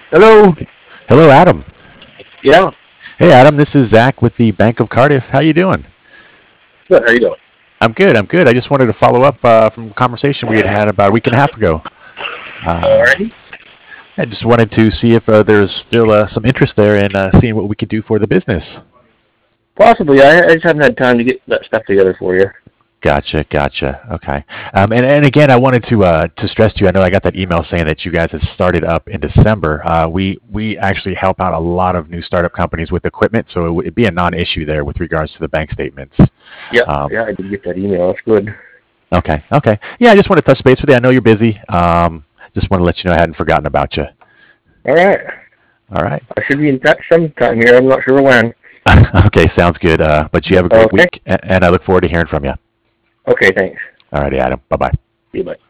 Hello. Hello, Adam. Yeah. Hey, Adam. This is Zach with the Bank of Cardiff. How you doing? Good. How you doing? I'm good. I'm good. I just wanted to follow up from a conversation we had had about a week and a half ago. Uh, Alrighty. I just wanted to see if there's still some interest there in seeing what we could do for the business. Possibly. I just haven't had time to get that stuff together for you. Gotcha, gotcha. Okay. And again, I wanted to stress to you. I know I got that email saying that you guys had started up in December. We actually help out a lot of new startup companies with equipment, so it'd be a non-issue there with regards to the bank statements. Yeah. Um, Yeah. I did get that email. That's good. okay, okay. Yeah, I just want to touch base with you. I know you're busy. Just want to let you know I hadn't forgotten about you. All right. All right. I should be in touch sometime here. I'm not sure when. Okay, sounds good. But you have a great Okay. week, and I look forward to hearing from you. Okay. Thanks. All righty, Adam. Bye bye. See you. Bye.